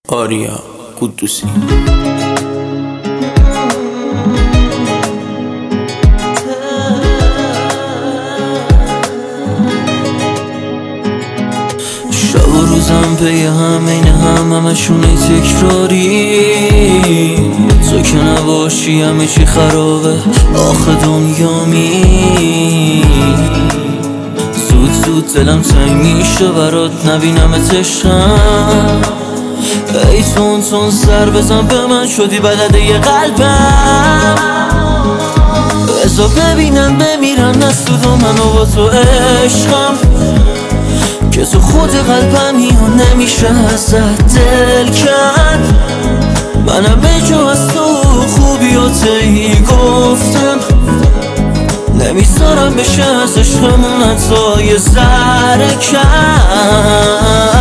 آریا قدوسی. شب و روزم پی هم این همشونه تکراری، تو که نباشی همه چی خرابه آخه دنیامی. زود دلم تنگ میشه برات نبینمت عشقم، ای تون سر بزن به من شدی بلده قلبم. بذار ببینم بمیرم نسود و منو با تو عشقم، که تو خود قلبمی و نمیشه ازت دل کن. منم به جو از تو خوبی و تهی گفتم، نمیذارم بشه از عشقمون حتی یه ذره کم.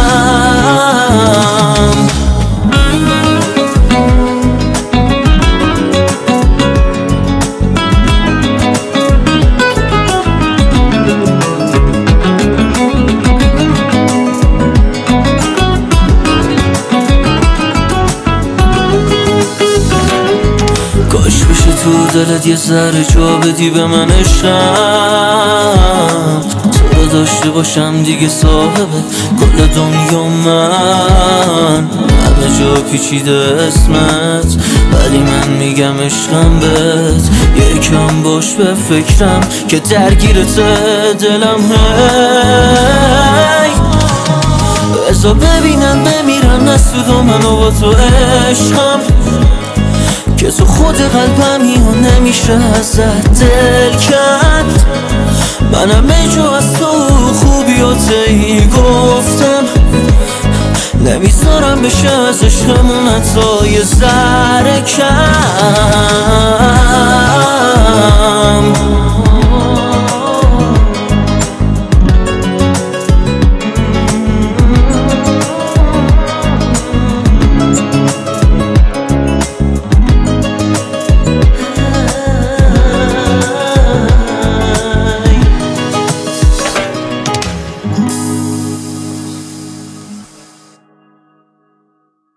کاش بشه تو دلت یه ذره جا بدی به من عشقم، تو رو داشته باشم دیگه صاحب کل دنیا من. همه جا پیچیده اسمت ولی من میگم عشقم بهت، یکم باش به فکرم که درگیرت دلم. هی بذار ببینم بمیرم نسود و منو با تو عشقم، که تو خود قلبمی و نمیشه ازت دل کند. منم به جو از تو خوبی و تهی گفتم، نمیذارم بشه از عشقمون حتی یه ذره کم.